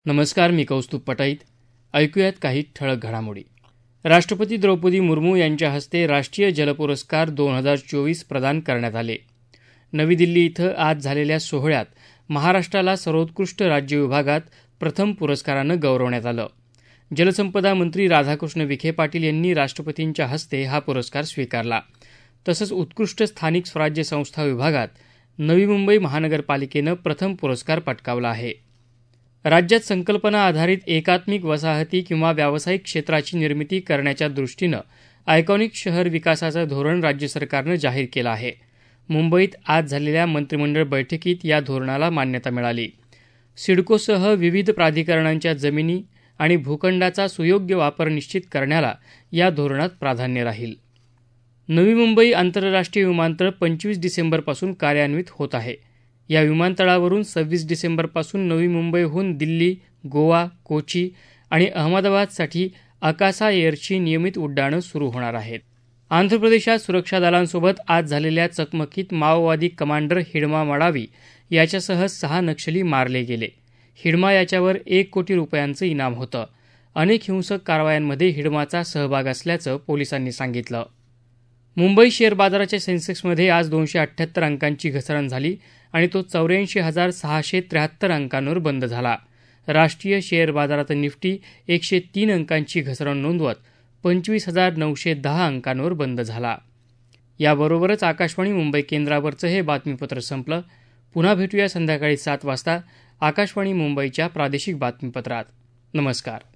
नमस्कार, मी कौस्तुभ पटाईत. ऐकूयात काही ठळक घडामोडी. राष्ट्रपती द्रौपदी मुर्मू यांच्या हस्ते राष्ट्रीय जल पुरस्कार 2024 प्रदान करण्यात आले. नवी दिल्ली इथं आज झालेल्या सोहळ्यात महाराष्ट्राला सर्वोत्कृष्ट राज्य विभागात प्रथम पुरस्कारानं गौरवण्यात आलं. जलसंपदा मंत्री राधाकृष्ण विखे पाटील यांनी राष्ट्रपतींच्या हस्ते हा पुरस्कार स्वीकारला. तसंच उत्कृष्ट स्थानिक स्वराज्य संस्था विभागात नवी मुंबई महानगरपालिकेनं प्रथम पुरस्कार पटकावला आहे. राज्यात संकल्पना आधारित एकात्मिक वसाहती किंवा व्यावसायिक क्षेत्राची निर्मिती करण्याच्या दृष्टीनं आयकॉनिक शहर विकासाचं धोरण राज्य सरकारनं जाहीर केलं आहे. मुंबईत आज झालेल्या मंत्रिमंडळ बैठकीत या धोरणाला मान्यता मिळाली. सिडकोसह विविध प्राधिकरणांच्या जमिनी आणि भूखंडाचा सुयोग्य वापर निश्चित करण्याला या धोरणात प्राधान्य राहील. नवी मुंबई आंतरराष्ट्रीय विमानतळ 25 डिसेंबरपासून कार्यान्वित होत आहे. या विमानतळावरून 26 डिसेंबरपासून नवी मुंबईहून दिल्ली, गोवा, कोची आणि अहमदाबादसाठी अकासा एअरची नियमित उड्डाणं सुरू होणार आहेत. आंध्र प्रदेशात सुरक्षा दलांसोबत आज झालेल्या चकमकीत माओवादी कमांडर हिडमा मडावी याच्यासह 6 नक्षली मारले गेले. हिडमा याच्यावर 1 कोटी रुपयांचं इनाम होतं. अनेक हिंसक कारवायांमध्ये हिडमाचा सहभाग असल्याचं पोलिसांनी सांगितलं. मुंबई शेअर बाजाराच्या सेन्सेक्समध्ये आज 278 अंकांची घसरण झाली आणि तो 84,673 अंकांवर बंद झाला. राष्ट्रीय शेअर बाजारात निफ्टी 103 अंकांची घसरण नोंदवत 25,910 अंकांवर बंद झाला. याबरोबरच आकाशवाणी मुंबई केंद्रावरचं हे बातमीपत्र संपलं. पुन्हा भेटूया संध्याकाळी 7 वाजता आकाशवाणी मुंबईच्या प्रादेशिक बातमीपत्रात. नमस्कार.